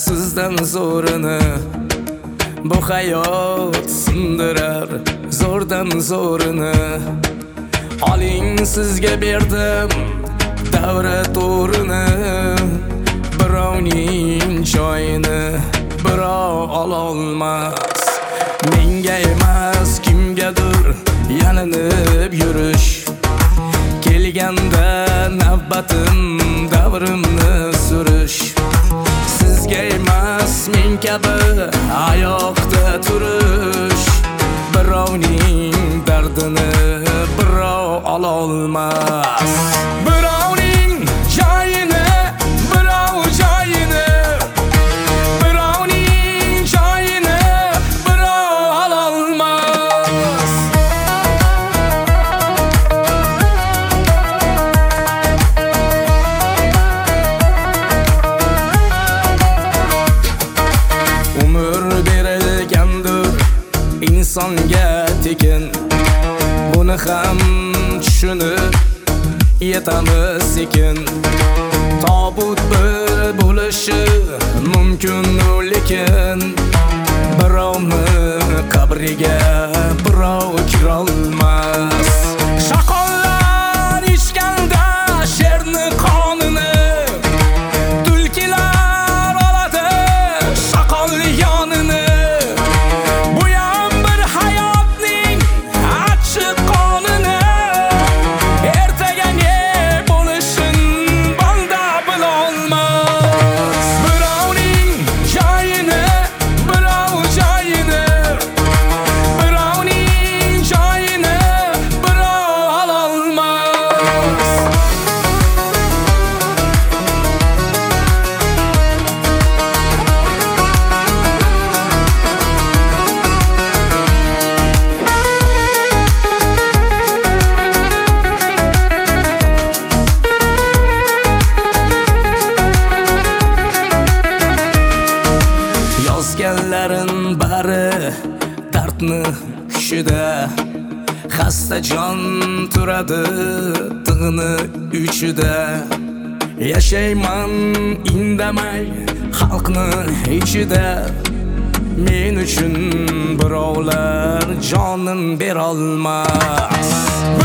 sizdan zo'rini. Bu hayot sindirar zo'rdan zo'rini. Oling sizga berdim davra to'rini. Birovning joyini birov ololmas. Menga emas kimgadir yalinib yurish. Kelganda navbatim davrimni surish. Sizga emas men kabi oyoqda turish. Birovning dardini birov ololmas. Birovning joyini birov joyini. Birovning joyini birov ololmas. Umr berilgandir insonga tekin. Buni ham tushunib yetamiz sekin. Tobut bir bo'lishi mumkin lekin birovni qabriga birov kirolmas. Shaqollar ichganda sherni qonini, tulkilar oladi shaqol yonini. Bu ham bir hayotning achchiq qonuni. Ertaga ne bo'lishin bolda bilolmas. Birovning joyini birov joyini. Birovning joyini birov ololmas. Yozganlarin bari dardni hushida. Xasta jon turadi tig'ni uchida. Yashayman indamay xalqni ichida. Men uchun birovlar jonin berolmas.